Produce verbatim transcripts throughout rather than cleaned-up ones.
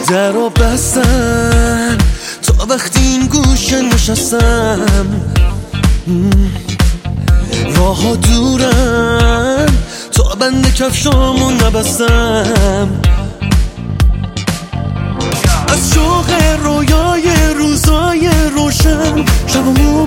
در رو بستن تا وقتی این گوشه نشستم، راه ها دورن تا بند کفشامو نبستم. از شوق رویای روزای روشن شبمو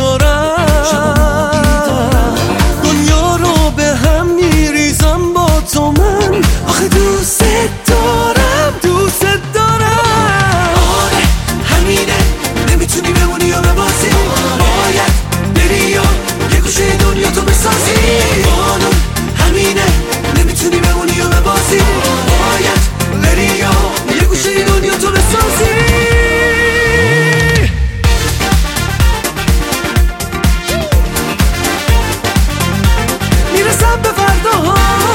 بیدارم، دنیا رو به هم میریزم با تو من، آخه دوست دارم دوست دارم. آره همینه، نمیتونی بمونی یا ببازی، باید بری یا یه گوشه دنیا تو بسازی. قانون همینه، نمیتونی بمونی یا ببازی، باید بری یا یه گوشه دنیا تو بسازی. میرسم به فرداها،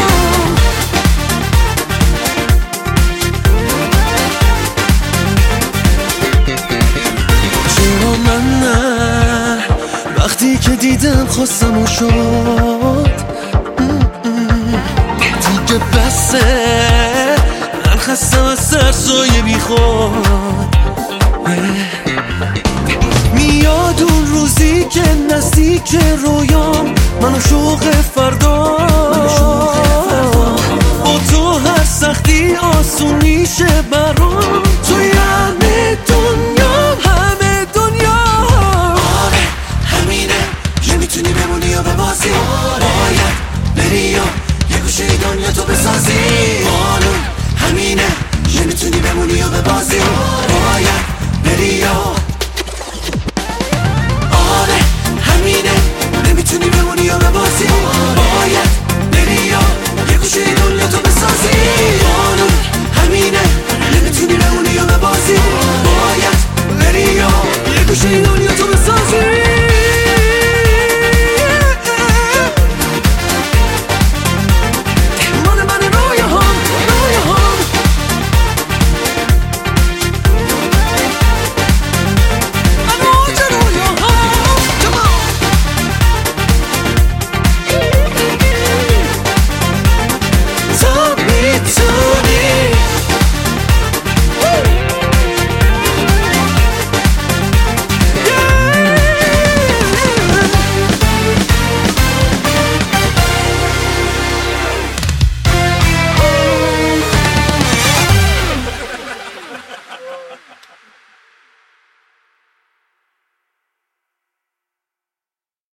چرا من نه؟ وقتی که دیدم خواستم و شد دیگه بسه، من خستم از سرسایه بی خود. میاد اون روزی که نزدیک رویام، من و شوق فردا، با تو هر سختی آسون میشه برام، توی همه دنیا همه دنیا. آره همینه، نمیتونی بمونی یا ببازی، باید بری یا یه گوشه دنیا تو بسازی.